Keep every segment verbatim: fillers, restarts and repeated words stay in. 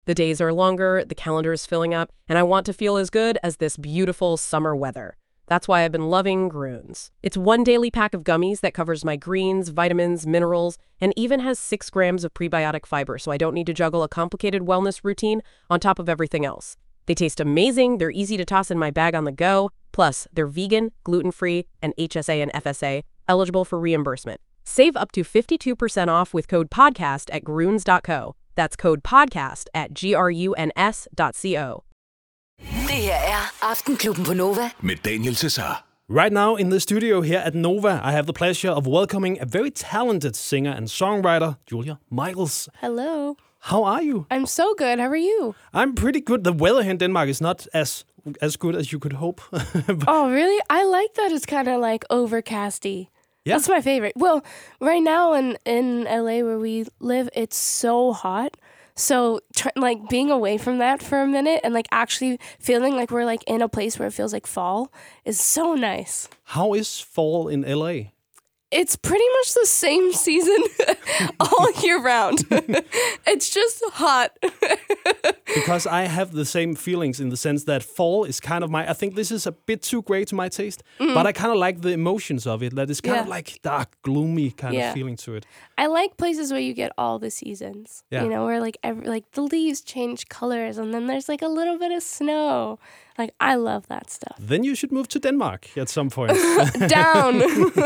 The days are longer, the calendar is filling up, and I want to feel as good as this beautiful summer weather. That's why I've been loving Grüns. It's one daily pack of gummies that covers my greens, vitamins, minerals, and even has six grams of prebiotic fiber, so I don't need to juggle a complicated wellness routine on top of everything else. They taste amazing, they're easy to toss in my bag on the go, plus they're vegan, gluten-free, and H S A and F S A, eligible for reimbursement. Save up to fifty-two percent off with code podcast at gruns dot co. That's code podcast at gruns dot co. Det her er Aftenklubben på Nova med Daniel Cesar. Right now in the studio here at Nova, I have the pleasure of welcoming a very talented singer and songwriter, Julia Michaels. Hello. How are you? I'm so good. How are you? I'm pretty good. The weather here in Denmark is not as as good as you could hope. Oh, really? I like that it's kind of like overcasty. Yeah. That's my favorite. Well, right now in, in L A where we live, it's so hot. So, tr- like, being away from that for a minute and, like, actually feeling like we're, like, in a place where it feels like fall is so nice. How is fall in L A? It's pretty much the same season all year round. It's just hot. Because I have the same feelings in the sense that fall is kind of my... I think this is a bit too grey to my taste, mm. but I kind of like the emotions of it. That it's kind yeah. of like dark, gloomy kind yeah. of feeling to it. I like places where you get all the seasons. Yeah. You know, where like every, like the leaves change colors and then there's like a little bit of snow. Like, I love that stuff. Then you should move to Denmark at some point. Down!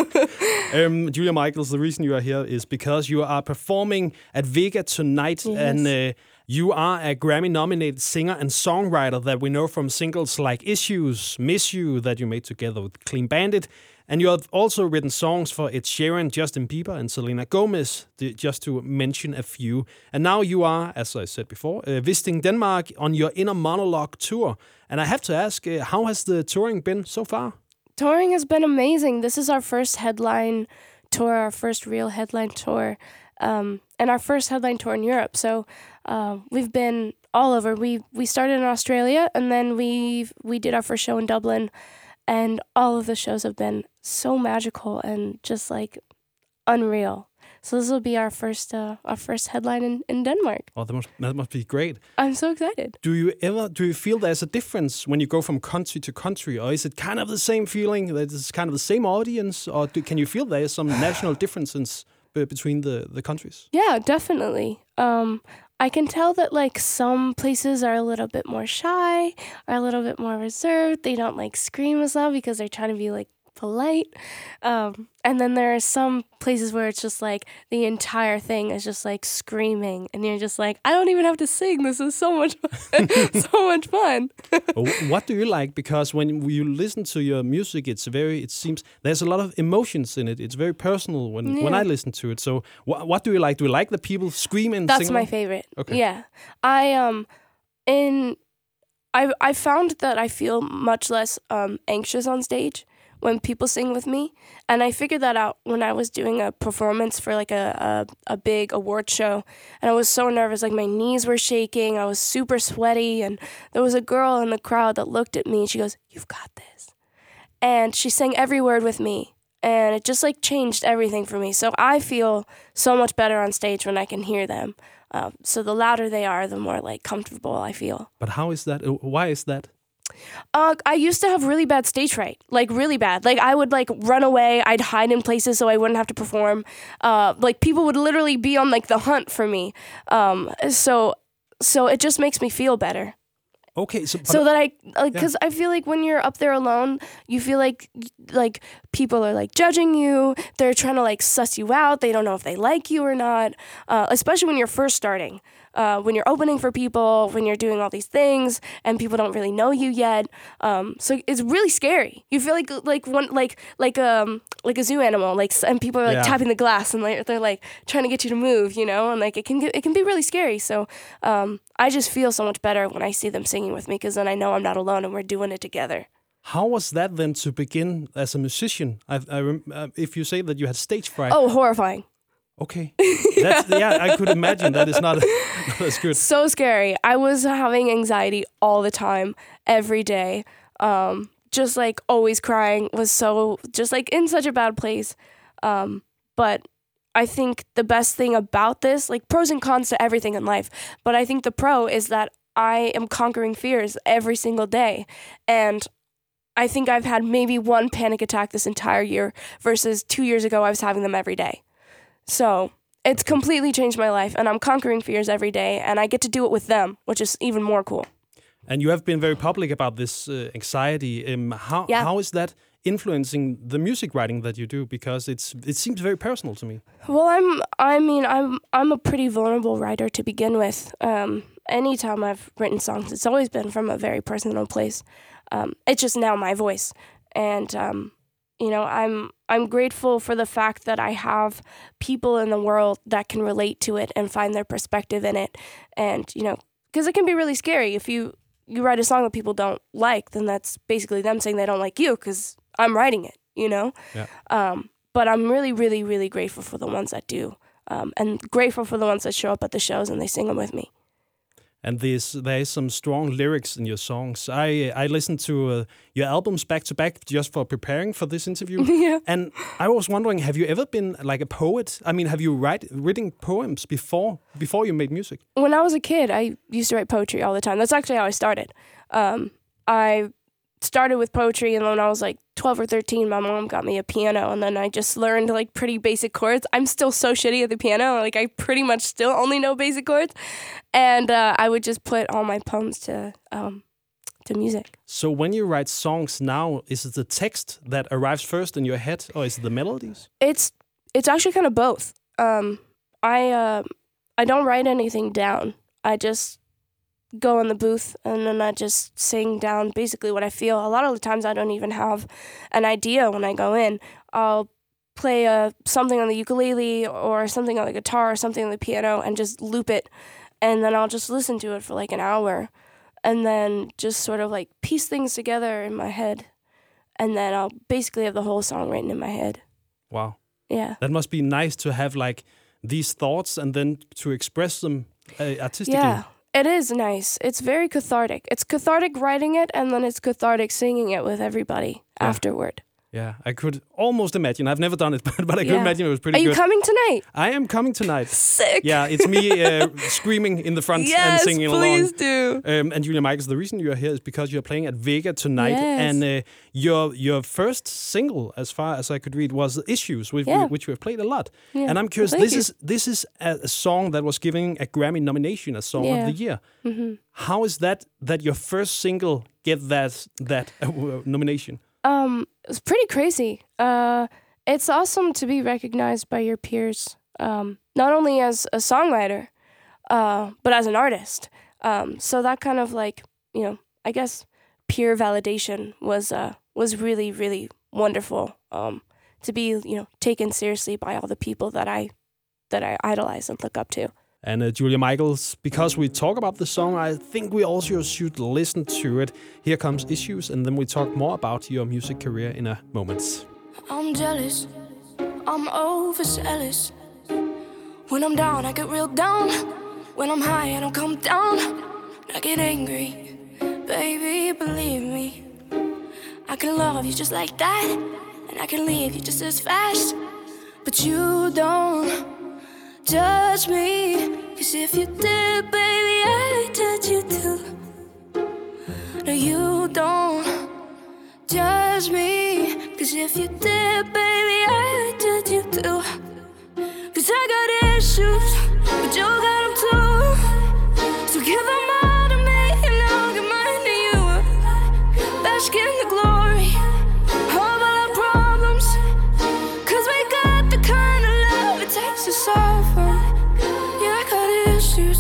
um, Julia Michaels, the reason you are here is because you are performing at Vega tonight. Yes. And uh, you are a Grammy-nominated singer and songwriter that we know from singles like Issues, Miss You, that you made together with Clean Bandit. And you have also written songs for Ed Sheeran, Justin Bieber, and Selena Gomez, just to mention a few. And now you are, as I said before, uh, visiting Denmark on your Inner Monologue tour. And I have to ask, uh, how has the touring been so far? Touring has been amazing. This is our first headline tour, our first real headline tour, um, and our first headline tour in Europe. So uh, we've been all over. We we started in Australia, and then we we did our first show in Dublin. And all of the shows have been so magical and just like unreal. So this will be our first uh, our first headline in, in Denmark. Oh, that must that must be great. I'm so excited. Do you ever do you feel there's a difference when you go from country to country, or is it kind of the same feeling that it's kind of the same audience, or do, can you feel there's some national differences b- between the, the countries? Yeah, definitely. Um, I can tell that like some places are a little bit more shy, are a little bit more reserved. They don't like scream as loud because they're trying to be like polite. Um, and then there are some places where it's just like the entire thing is just like screaming, and you're just like, I don't even have to sing. This is so much fun. so much fun. What do you like? Because when you listen to your music, it's very, it seems there's a lot of emotions in it. It's very personal when, yeah. when I listen to it. So wh- what do you like? Do you like the people scream and That's sing? my favorite. Okay. Yeah. I, um, in, I, I found that I feel much less um, anxious on stage when people sing with me. And I figured that out when I was doing a performance for like a, a, a big award show. And I was so nervous, like my knees were shaking. I was super sweaty. And there was a girl in the crowd that looked at me and she goes, "You've got this." And she sang every word with me. And it just like changed everything for me. So I feel so much better on stage when I can hear them. Um, so the louder they are, the more like comfortable I feel. But how is that? Why is that? Uh, I used to have really bad stage fright, like really bad. Like I would like run away. I'd hide in places so I wouldn't have to perform. Uh, like people would literally be on like the hunt for me. Um, so, so it just makes me feel better. Okay, so so that I like because yeah. I feel like when you're up there alone, you feel like like people are like judging you. They're trying to like suss you out. They don't know if they like you or not. Uh, especially when you're first starting. Uh, when you're opening for people, when you're doing all these things, and people don't really know you yet, um, so it's really scary. You feel like like one like like um like a zoo animal, like and people are like yeah. tapping the glass and like, they're like trying to get you to move, you know, and like it can get, it can be really scary. So um, I just feel so much better when I see them singing with me because then I know I'm not alone and we're doing it together. How was that then to begin as a musician? I, I uh, if you say that you had stage fright. Oh, horrifying. Okay. That's, yeah, I could imagine that is not, not as good. So scary. I was having anxiety all the time, every day. Um, just like always crying, was so, just like in such a bad place. Um, but I think the best thing about this, like pros and cons to everything in life, but I think the pro is that I am conquering fears every single day. And I think I've had maybe one panic attack this entire year versus two years ago I was having them every day. So it's completely changed my life, and I'm conquering fears every day, and I get to do it with them, which is even more cool. And you have been very public about this uh, anxiety. Um, how Yeah. how is that influencing the music writing that you do? Because it's it seems very personal to me. Well, I'm I mean I'm I'm a pretty vulnerable writer to begin with. Um, anytime I've written songs, it's always been from a very personal place. Um, it's just now my voice, and um, you know I'm I'm grateful for the fact that I have people in the world that can relate to it and find their perspective in it, and you know because it can be really scary if you you write a song that people don't like, then that's basically them saying they don't like you because I'm writing it, you know. Yeah. Um, but I'm really, really, really grateful for the ones that do, um, and grateful for the ones that show up at the shows and they sing them with me. And there's there is some strong lyrics in your songs. I I listened to uh, your albums back to back just for preparing for this interview. Yeah. And I was wondering, have you ever been like a poet? I mean, have you write written poems before before you made music? When I was a kid, I used to write poetry all the time. That's actually how I started. Um, I started with poetry, and when I was like twelve or thirteen, my mom got me a piano, and then I just learned like pretty basic chords. I'm still so shitty at the piano. Like I pretty much still only know basic chords. And uh, I would just put all my poems to um, to music. So when you write songs now, is it the text that arrives first in your head, or is it the melodies? It's it's actually kind of both. Um, I uh, I don't write anything down. I just go in the booth and then I just sing down basically what I feel. A lot of the times I don't even have an idea when I go in. I'll play uh, something on the ukulele or something on the guitar or something on the piano and just loop it, and then I'll just listen to it for like an hour and then just sort of like piece things together in my head, and then I'll basically have the whole song written in my head. Wow. Yeah. That must be nice to have like these thoughts and then to express them uh, artistically. Yeah. It is nice. It's very cathartic. It's cathartic writing it, and then it's cathartic singing it with everybody Yeah. afterward. Yeah, I could almost imagine. I've never done it, but, but I could Yeah. imagine it was pretty Are you good. coming tonight? I am coming tonight. Sick. Yeah, it's me uh, screaming in the front Yes, and singing please along. do. Um, and Julia Michaels, the reason you're here is because you're playing at Vega tonight, Yes. and uh, your your first single, as far as I could read, was "Issues," which, Yeah. which we have played a lot. Yeah. And I'm curious. Thank This you. is this is a, a song that was giving a Grammy nomination as Song Yeah. of the Year. Mm-hmm. How is that that your first single get that that uh, nomination? Um, it's pretty crazy. Uh, it's awesome to be recognized by your peers, um, not only as a songwriter, uh, but as an artist. Um, so that kind of like, you know, I guess peer validation was uh, was really, really wonderful. Um, to be, you know, taken seriously by all the people that I that I idolize and look up to. And uh, Julia Michaels, because we talk about the song, I think we also should listen to it. Here comes Issues, and then we talk more about your music career in a moment. I'm jealous, I'm overzealous. When I'm down, I get real down. When I'm high, I don't come down. I get angry, baby, believe me. I can love you just like that, and I can leave you just as fast. But you don't judge me, 'cause if you did, baby, I'd judge you too. No, you don't judge me, 'cause if you did, baby, I'd judge you too. 'Cause I got issues, but you got them too. So give them all to me, and I'll give mine to you. Bask in the glory of all our problems, 'cause we got the kind of love it takes to solve them. Yeah, I got issues,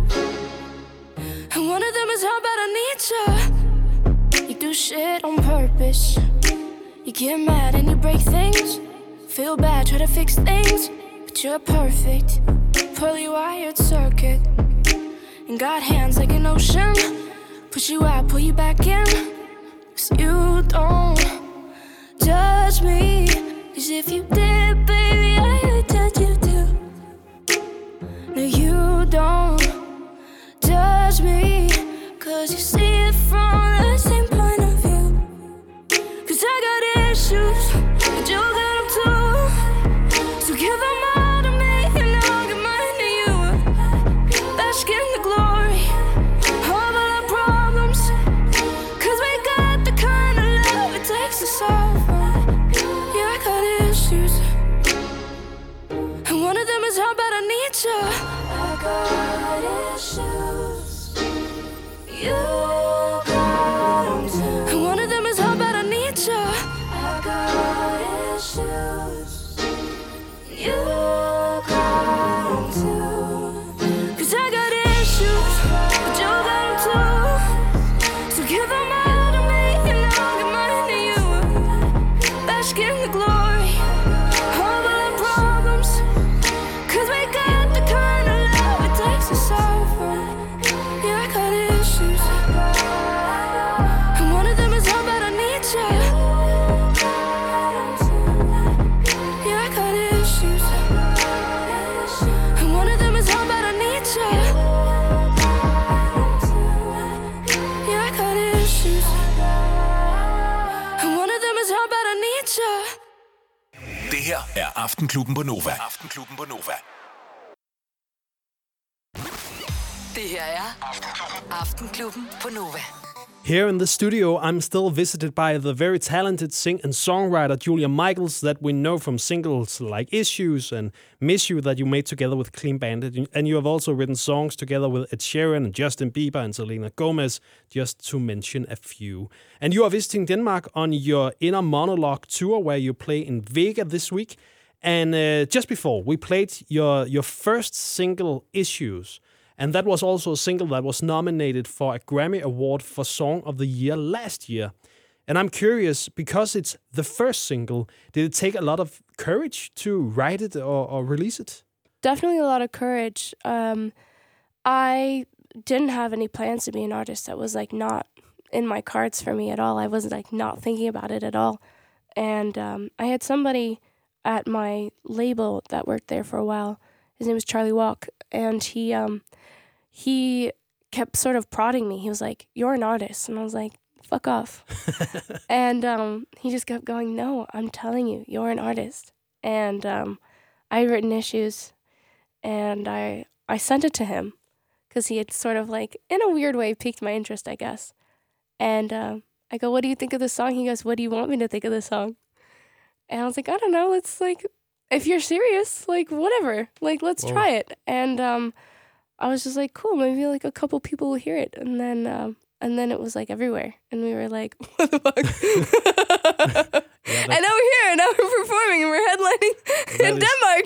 and one of them is how bad I need you. You do shit on purpose. You get mad and you break things. Feel bad, try to fix things, but you're perfect. Poorly wired circuit, and got hands like an ocean. Push you out, pull you back in. 'Cause you don't judge me, 'cause if you did, baby, I would judge you too. No, you don't judge me, 'cause you see it from the same point of view. 'Cause I got issues, but you got them too. So give them all to You got 'em too. And one of them is how bad I need you. I got issues. You got 'em too. 'Cause I got issues, but you got 'em too. So give 'em all to me and I'll give mine to you. Bask in the glory of our problems. 'Cause we got the kind of love it takes to solve them. Yeah, I got issues. And one of them is how bad I need you. Yeah, I got issues. And one of them is how bad I need you. Yeah, I got issues. And one of them is how bad I need you. Det her er Aftenklubben på Nova. Aftenklubben på Nova. Det her er Aftenklubben på Nova. Here in the studio, I'm still visited by the very talented sing and songwriter Julia Michaels that we know from singles like Issues and Miss You that you made together with Clean Bandit. And you have also written songs together with Ed Sheeran and Justin Bieber and Selena Gomez, just to mention a few. And you are visiting Denmark on your Inner Monologue tour where you play in Vega this week. And uh, just before, we played your, your first single, Issues. And that was also a single that was nominated for a Grammy Award for Song of the Year last year. And I'm curious, because it's the first single, did it take a lot of courage to write it or, or release it? Definitely a lot of courage. Um, I didn't have any plans to be an artist. That was like not in my cards for me at all. I wasn't like not thinking about it at all. And um, I had somebody at my label that worked there for a while. His name was Charlie Walk, and he um, he kept sort of prodding me. He was like, "You're an artist," and I was like, "Fuck off." And um, he just kept going, "No, I'm telling you, you're an artist." And um, I had written Issues, and I I sent it to him because he had sort of like, in a weird way, piqued my interest, I guess. And um, I go, "What do you think of the song?" He goes, "What do you want me to think of the song?" And I was like, "I don't know. Let's like, if you're serious, like whatever, like let's Whoa. try it." And um, I was just like, "Cool, maybe like a couple people will hear it." And then um, and then it was like everywhere, and we were like, "What the fuck?" Yeah, and now we're here, and now we're performing, and we're headlining in is-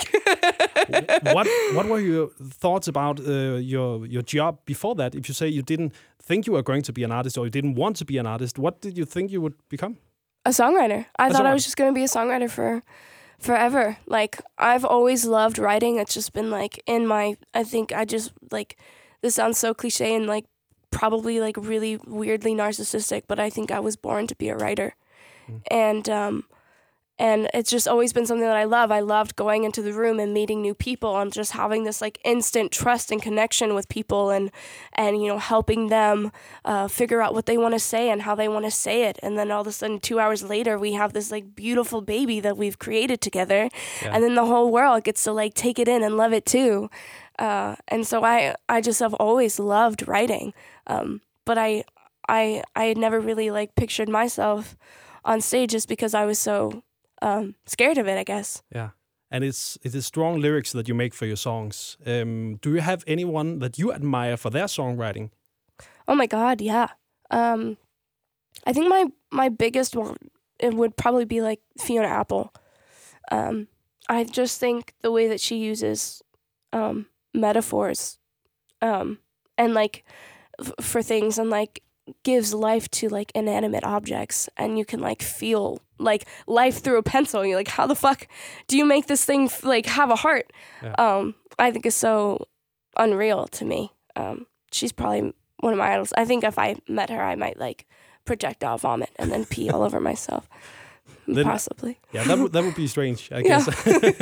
Denmark. what what were your thoughts about uh, your your job before that? If you say you didn't think you were going to be an artist or you didn't want to be an artist, what did you think you would become? A songwriter. I A thought I was songwriter. just going to be a songwriter for forever. Like, I've always loved writing. It's just been like in my, I think I just like, this sounds so cliche and like probably like really weirdly narcissistic, but I think I was born to be a writer. Mm. And, um, and it's just always been something that I love. I loved going into the room and meeting new people and just having this like instant trust and connection with people and, and you know, helping them uh, figure out what they want to say and how they want to say it. And then all of a sudden, two hours later, we have this like beautiful baby that we've created together. Yeah. And then the whole world gets to like take it in and love it too. Uh, and so I, I just have always loved writing. Um, but I, I, I had never really like pictured myself on stage just because I was so um, scared of it, I guess. Yeah. And it's it is strong lyrics that you make for your songs. Um, do you have anyone that you admire for their songwriting? Oh my God, yeah. Um, I think my my biggest one, it would probably be like Fiona Apple. Um, I just think the way that she uses um, metaphors um, and like f- for things and like gives life to like inanimate objects, and you can like feel like life through a pencil. You're like, how the fuck do you make this thing f- like have a heart? Yeah. Um, I think is so unreal to me. Um, she's probably one of my idols. I think if I met her, I might like projectile vomit and then pee all over myself. Then- Possibly. Yeah, that would that would be strange, I Yeah. guess.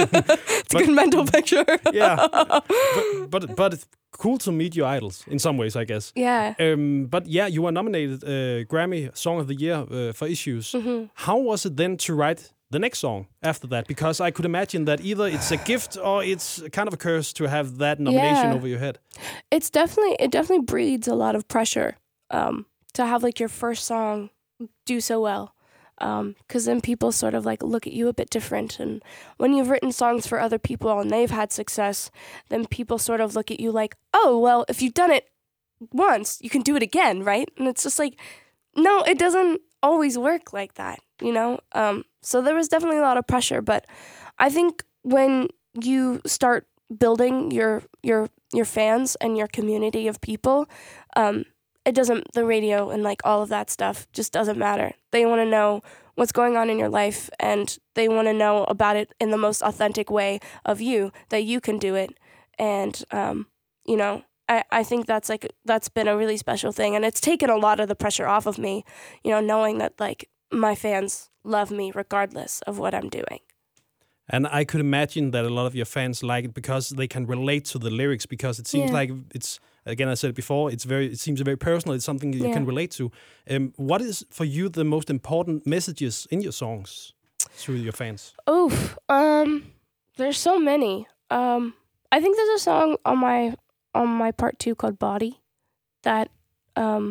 It's a good mental picture. Yeah, but, but but it's cool to meet your idols in some ways, I guess. Yeah. Um, but yeah, you were nominated uh, Grammy Song of the Year uh, for Issues. Mm-hmm. How was it then to write the next song after that? Because I could imagine that either it's a gift or it's kind of a curse to have that nomination Yeah. over your head. It's definitely it definitely breeds a lot of pressure um, to have like your first song do so well, because then people sort of like look at you a bit different. And when you've written songs for other people and they've had success, then people sort of look at you like, oh well, if you've done it once, you can do it again, right? And it's just like, no, it doesn't always work like that, you know? Um, so there was definitely a lot of pressure, but I think when you start building your your your fans and your community of people, um, it doesn't, the radio and like all of that stuff just doesn't matter. They want to know what's going on in your life, and they want to know about it in the most authentic way of you, that you can do it. And, um, you know, I, I think that's like, that's been a really special thing. And it's taken a lot of the pressure off of me, you know, knowing that like my fans love me regardless of what I'm doing. And I could imagine that a lot of your fans like it because they can relate to the lyrics, because it seems Yeah. like it's, again, I said it before, it's very, it seems very personal. It's something that you Yeah. can relate to. Um, what is for you the most important messages in your songs to your fans? Oof, um, there's so many. Um, I think there's a song on my on my part two called "Body" that um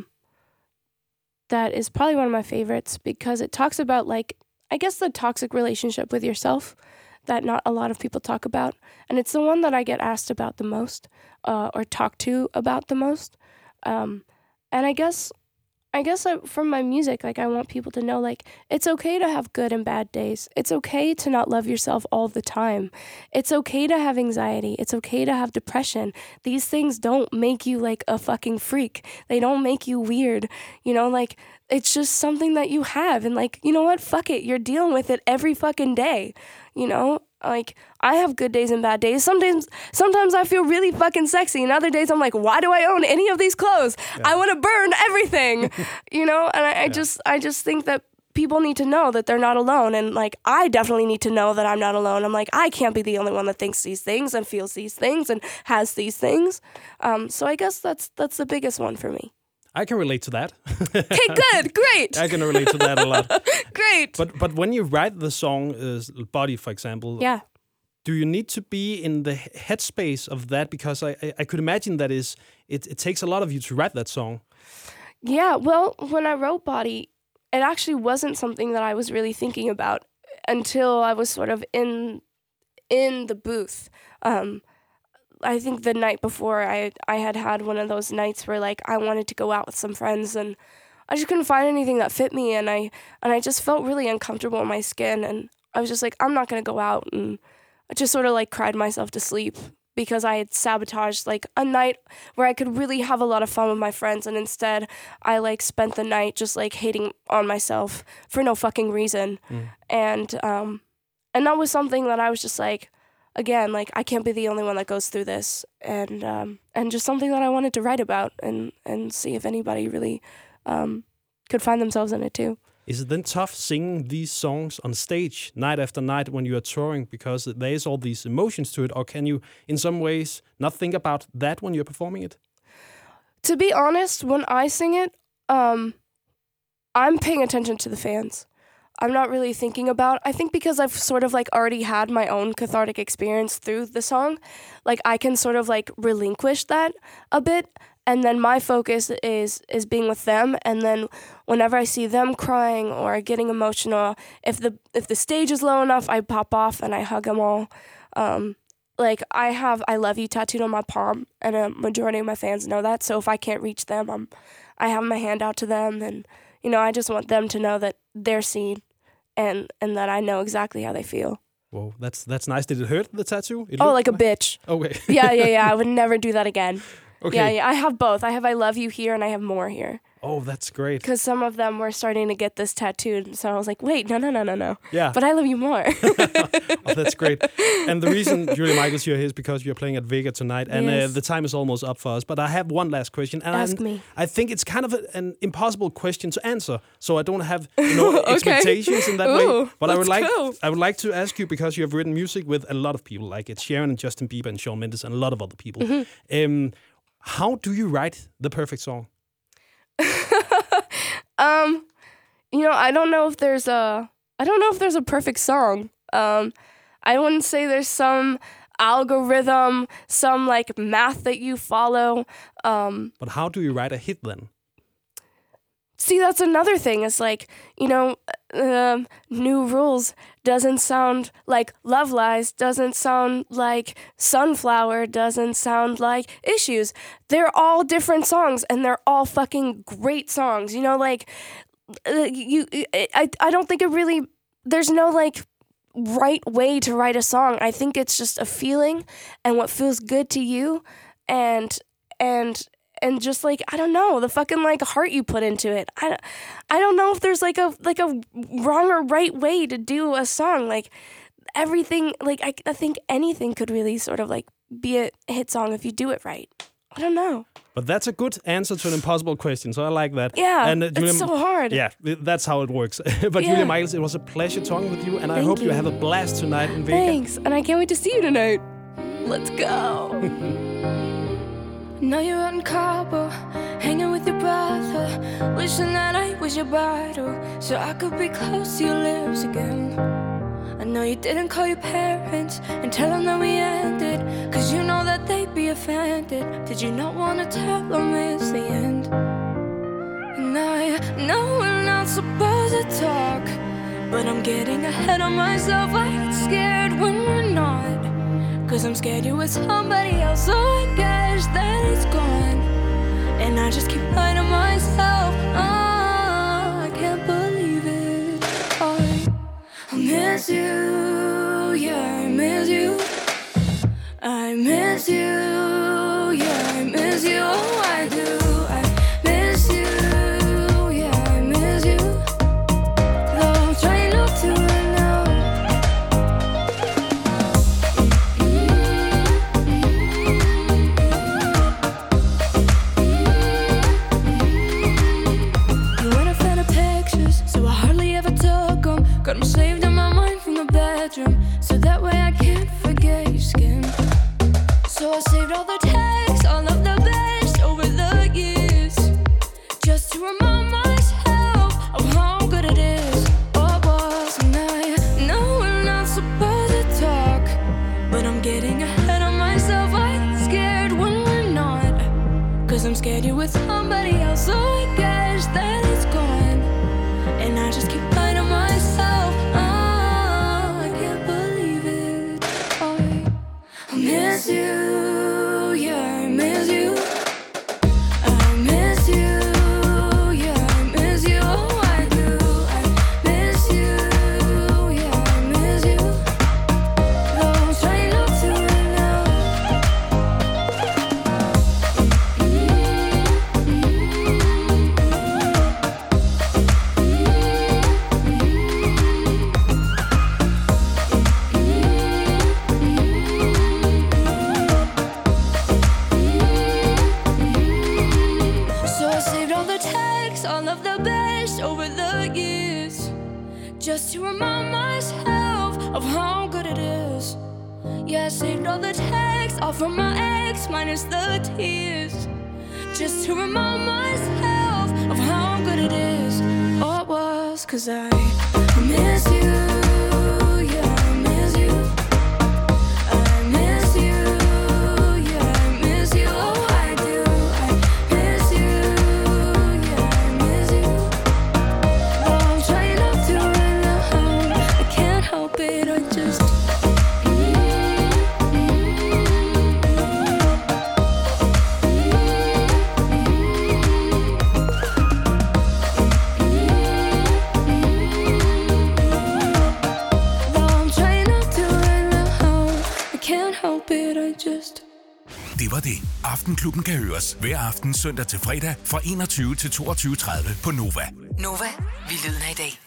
that is probably one of my favorites, because it talks about, like, I guess the toxic relationship with yourself that not a lot of people talk about, and it's the one that I get asked about the most, uh, or talked to about the most. Um, and I guess. I guess I, from my music, like, I want people to know, like, it's okay to have good and bad days. It's okay to not love yourself all the time. It's okay to have anxiety. It's okay to have depression. These things don't make you, like, a fucking freak. They don't make you weird. You know, like, it's just something that you have. And, like, you know what? Fuck it. You're dealing with it every fucking day. You know? Like, I have good days and bad days. Sometimes sometimes I feel really fucking sexy, and other days I'm like, why do I own any of these clothes? Yeah. I want to burn everything, you know? And I, I yeah. just I just think that people need to know that they're not alone. And, like, I definitely need to know that I'm not alone. I'm like, I can't be the only one that thinks these things and feels these things and has these things. Um, so I guess that's that's the biggest one for me. I can relate to that. Okay, good, great. I can relate to that a lot. Great. But but when you write the song uh, "Body," for example, yeah, do you need to be in the headspace of that? Because I I, I could imagine that is it, it takes a lot of you to write that song. Yeah, well, when I wrote "Body," it actually wasn't something that I was really thinking about until I was sort of in in the booth. Um, I think the night before, I I had had one of those nights where, like, I wanted to go out with some friends, and I just couldn't find anything that fit me, and I and I just felt really uncomfortable in my skin, and I was just like, I'm not gonna go out, and I just sort of, like, cried myself to sleep because I had sabotaged, like, a night where I could really have a lot of fun with my friends, and instead I, like, spent the night just, like, hating on myself for no fucking reason, mm. and um and that was something that I was just like, again, like, I can't be the only one that goes through this, and um, and just something that I wanted to write about and, and see if anybody really um, could find themselves in it too. Is it then tough singing these songs on stage night after night when you are touring, because there is all these emotions to it, or can you in some ways not think about that when you're performing it? To be honest, when I sing it, um, I'm paying attention to the fans. I'm not really thinking about, I think because I've sort of, like, already had my own cathartic experience through the song, like, I can sort of, like, relinquish that a bit, and then my focus is is being with them, and then whenever I see them crying or getting emotional, if the if the stage is low enough, I pop off and I hug them all. Um, like, I have I love you tattooed on my palm, and a majority of my fans know that, so if I can't reach them, I'm, I have my hand out to them, and, you know, I just want them to know that they're seen, and and that I know exactly how they feel. Whoa, that's that's nice. Did it hurt, the tattoo? It oh, like a bitch. Okay. yeah, yeah, yeah. I would never do that again. Okay. Yeah, yeah. I have both. I have I love you here, and I have more here. Oh, that's great. Because some of them were starting to get this tattooed, so I was like, wait, no, no, no, no, no. Yeah. But I love you more. Oh, that's great. And the reason Julia Michaels here is because you're playing at Vega tonight, and yes. uh, the time is almost up for us. But I have one last question. And Ask I'm, me. I think it's kind of a, an impossible question to answer, so I don't have, you know, okay. expectations in that Ooh, way. But I would like go. I would like to ask you, because you have written music with a lot of people, like Ed Sheeran and Justin Bieber and Shawn Mendes and a lot of other people. Mm-hmm. Um, how do you write the perfect song? um, you know, I don't know if there's a, I don't know if there's a perfect song. Um, I wouldn't say there's some algorithm, some, like, math that you follow. Um, but how do you write a hit then? See, that's another thing. It's like, you know, um, New Rules doesn't sound like Love Lies, doesn't sound like Sunflower, doesn't sound like Issues. They're all different songs, and they're all fucking great songs. You know, like, uh, you, I, I don't think it really, there's no, like, right way to write a song. I think it's just a feeling and what feels good to you, and, and, and just like, I don't know, the fucking like heart you put into it. I, I don't know if there's like a like a wrong or right way to do a song. Like everything, like I, I think anything could really sort of like be a hit song if you do it right. I don't know. But that's a good answer to an impossible question, so I like that. Yeah, and, uh, it's Julia, so hard. Yeah, that's how it works. But Yeah. Julia Michaels, it was a pleasure talking with you, and I Thank hope you. you. have a blast tonight in Vega. Thanks, and I can't wait to see you tonight. Let's go. Now you're out in Cabo, hanging with your brother, wishing that I was your bottle, so I could be close to your lips again. I know you didn't call your parents and tell them that we ended, cause you know that they'd be offended. Did you not want to tell them it's the end? And I know we're not supposed to talk, but I'm getting ahead of myself. I get scared when we're not, cause I'm scared you're with somebody else. So I guess that it's gone, and I just keep lying to myself. Oh, I can't believe it. I, I miss you, yeah, I miss you. I miss you, yeah, I miss you. Oh, I do. I miss you, yeah, I miss you. Though I'm trying not to right now. You weren't a fan of pictures, so I hardly ever took them. Got them saved in my mind from the bedroom, so that way I can't forget your skin. So I saved all the texts, all of the best over the years, just to remind myself of how good it is. What was, and I know we're not supposed to talk, but I'm getting ahead of myself. I get scared when we're not, cause I'm scared you're with somebody else. So I guess that it's gone, and I just keep lying to myself. Oh, I can't believe it. I, I miss you, yeah, I miss you. I miss you, yeah, I miss you. Oh, I do. I miss you, yeah, I miss you. Though I'm trying not to right now. So I saved all the texts, all of the best over the years, just to remind myself of how good it is. Yeah, I saved all the texts, all from my ex, minus the tears, just to remind myself of how good it is. Oh, it was, cause I, I miss you, yeah, I miss you. I miss you, yeah, I miss you. Oh, I do. I miss you, yeah, I miss you. Oh, I'm trying not to right now. I can't help it, I just. Though I'm trying not to right now, I can't help it, I just. Det var det. Aftenklubben kan høres hver aften søndag til fredag fra enogtyve til toogtyve tredive på Nova. Nova, vi lyder i dag.